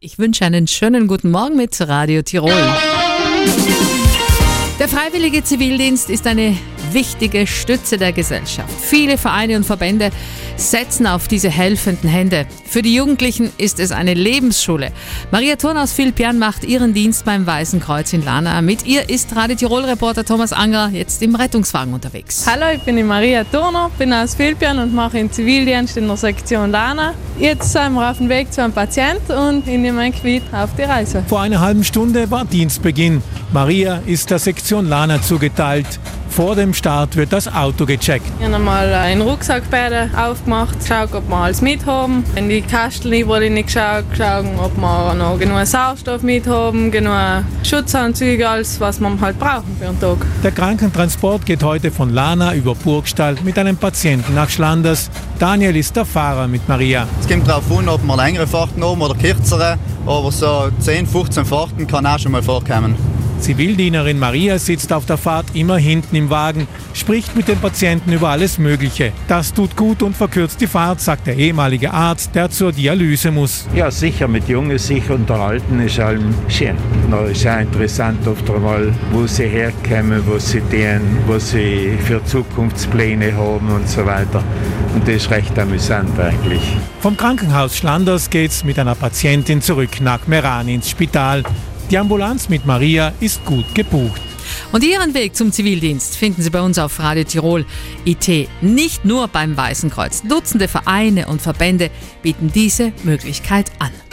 Ich wünsche einen schönen guten Morgen mit Radio Tirol. Der freiwillige Zivildienst ist eine wichtige Stütze der Gesellschaft. Viele Vereine und Verbände setzen auf diese helfenden Hände. Für die Jugendlichen ist es eine Lebensschule. Maria Thurn aus Vilpian macht ihren Dienst beim Weißen Kreuz in Lana. Mit ihr ist Radio Tirol-Reporter Thomas Anger jetzt im Rettungswagen unterwegs. Hallo, ich bin die Maria Thurner, bin aus Vilpian und mache den Zivildienst in der Sektion Lana. Jetzt sind wir auf dem Weg zu einem Patienten und ich nehme mein Gebiet auf die Reise. Vor einer halben Stunde war Dienstbeginn. Maria ist der Sektion Lana zugeteilt. Vor dem Start wird das Auto gecheckt. Ich habe einmal einen Rucksack beide aufgemacht, geschaut, ob wir alles mit haben. In die Kasteln wurde nicht geschaut, ob wir noch genug Sauerstoff mit haben, genug Schutzanzüge, alles was wir halt brauchen für den Tag. Der Krankentransport geht heute von Lana über Burgstall mit einem Patienten nach Schlanders. Daniel ist der Fahrer mit Maria. Es kommt darauf an, ob wir längere Fahrten haben oder kürzere, aber so 10, 15 Fahrten kann auch schon mal vorkommen. Zivildienerin Maria sitzt auf der Fahrt immer hinten im Wagen, spricht mit den Patienten über alles Mögliche. Das tut gut und verkürzt die Fahrt, sagt der ehemalige Arzt, der zur Dialyse muss. Ja, sicher, mit Jungen sich unterhalten ist allem schön. Es ist auch interessant oft einmal, wo sie herkommen, wo sie dienen, was sie für Zukunftspläne haben und so weiter. Und das ist recht amüsant eigentlich. Vom Krankenhaus Schlanders geht's mit einer Patientin zurück nach Meran ins Spital. Die Ambulanz mit Maria ist gut gebucht. Und Ihren Weg zum Zivildienst finden Sie bei uns auf Radio Tirol IT. Nicht nur beim Weißen Kreuz. Dutzende Vereine und Verbände bieten diese Möglichkeit an.